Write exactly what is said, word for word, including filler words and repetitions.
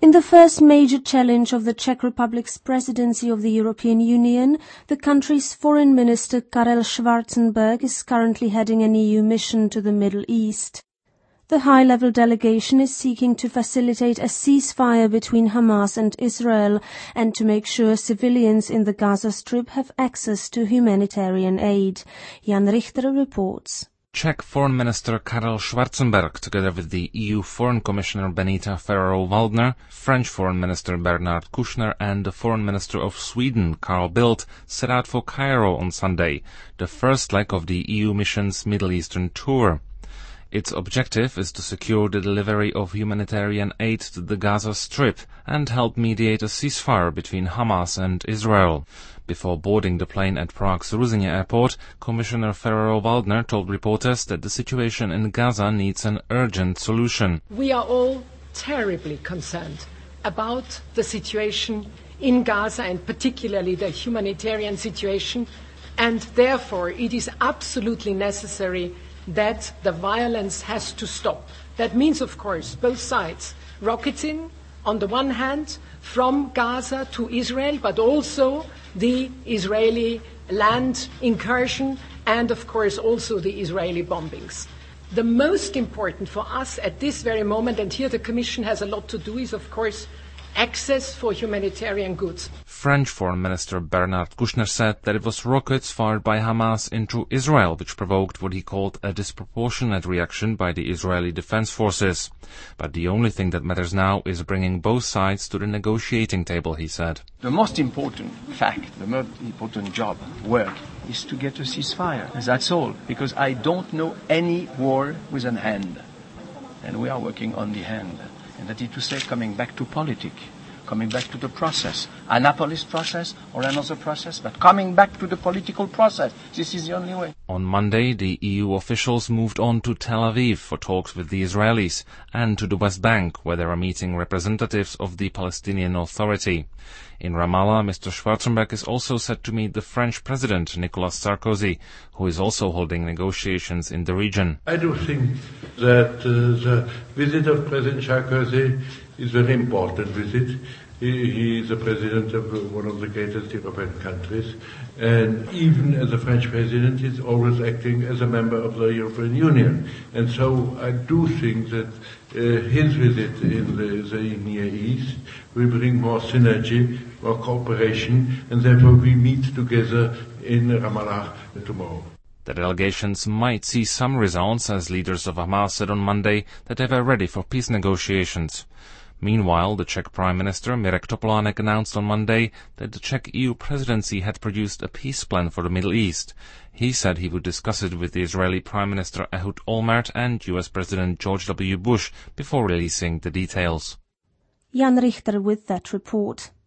In the first major challenge of the Czech Republic's presidency of the European Union, the country's foreign minister Karel Schwarzenberg is currently heading an E U mission to the Middle East. The high-level delegation is seeking to facilitate a ceasefire between Hamas and Israel and to make sure civilians in the Gaza Strip have access to humanitarian aid. Jan Richter reports. Czech Foreign Minister Karel Schwarzenberg, together with the E U Foreign Commissioner Benita Ferrero-Waldner, French Foreign Minister Bernard Kouchner and the Foreign Minister of Sweden, Carl Bildt, set out for Cairo on Sunday, the first leg of the E U mission's Middle Eastern tour. Its objective is to secure the delivery of humanitarian aid to the Gaza Strip and help mediate a ceasefire between Hamas and Israel. Before boarding the plane at Prague's Ruzyně airport, Commissioner Ferrero-Waldner told reporters that the situation in Gaza needs an urgent solution. We are all terribly concerned about the situation in Gaza and particularly the humanitarian situation, and therefore it is absolutely necessary that the violence has to stop. That means, of course, both sides rocketing on the one hand from Gaza to Israel, but also the Israeli land incursion and, of course, also the Israeli bombings. The most important for us at this very moment, and here the Commission has a lot to do, is, of course, access for humanitarian goods. French Foreign Minister Bernard Kouchner said that it was rockets fired by Hamas into Israel which provoked what he called a disproportionate reaction by the Israeli Defense Forces. But the only thing that matters now is bringing both sides to the negotiating table, he said. The most important fact, the most important job, work, is to get a ceasefire. That's all. Because I don't know any war with an hand. And we are working on the hand. And that is to say, coming back to politics, coming back to the process, Annapolis process or another process, but coming back to the political process. This is the only way. On Monday, the E U officials moved on to Tel Aviv for talks with the Israelis and to the West Bank, where they are meeting representatives of the Palestinian Authority. In Ramallah, Mister Schwarzenberg is also set to meet the French President, Nicolas Sarkozy, who is also holding negotiations in the region. I do think that uh, the visit of President Sarkozy is a very important visit. He, he is the president of one of the greatest European countries, and even as a French president, he's always acting as a member of the European Union. And so I do think that uh, his visit in the, the Near East will bring more synergy, more cooperation, and therefore we meet together in Ramallah tomorrow. The delegations might see some results, as leaders of Hamas said on Monday that they were ready for peace negotiations. Meanwhile, the Czech Prime Minister Mirek Topolánek announced on Monday that the Czech E U presidency had produced a peace plan for the Middle East. He said he would discuss it with the Israeli Prime Minister Ehud Olmert and U S President George W. Bush before releasing the details. Jan Richter with that report.